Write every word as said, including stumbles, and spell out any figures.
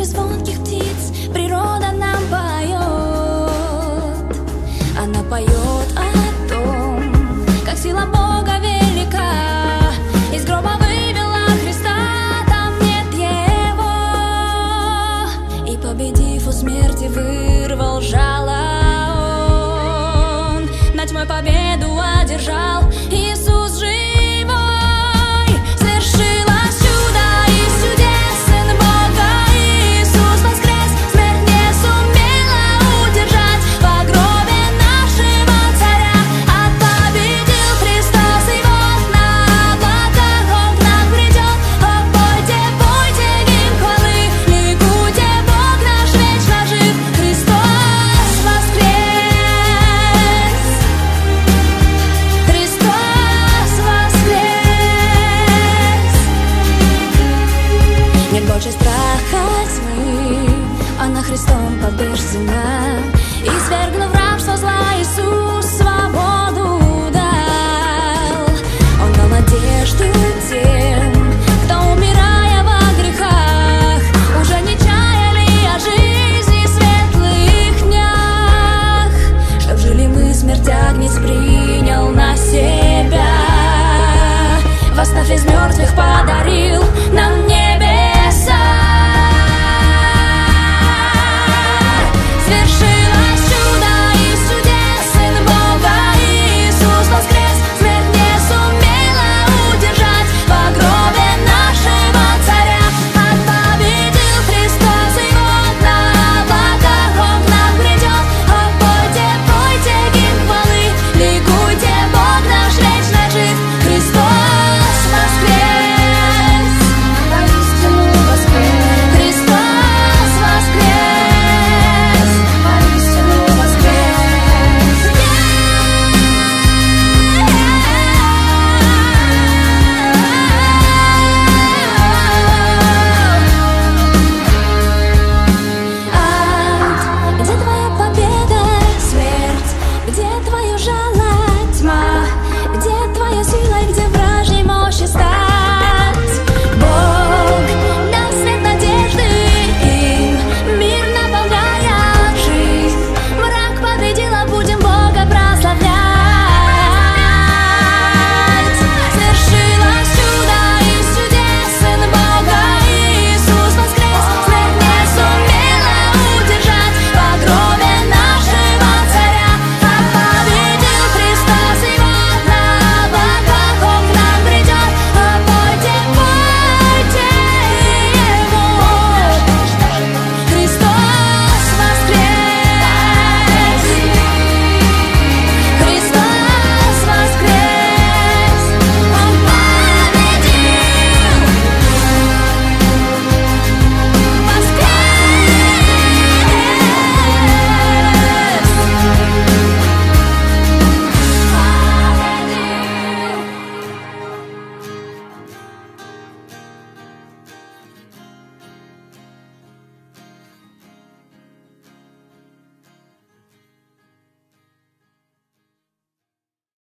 через звонких птиц природа нам поет. Она поет о том, как сила Бога велика. Из гроба вывела Христа, там нет его. И победив у смерти, вырвал жало он. На тьмой победу одержал. Иисус живой. Свершилось чудо из чудес, Сын Бога Иисус воскрес. Смерть не сумела удержать в гробе нашего царя. Отпобедил Христос, и вот на облаках Он к нам придет. О, пойте, пойте гимн хвалы, ликуйте, Бог наш вечно жив. Христос воскрес! Христос воскрес! Нет больше страха тьмы, она Христом побеждена. И свергнув рабство зла, Иисус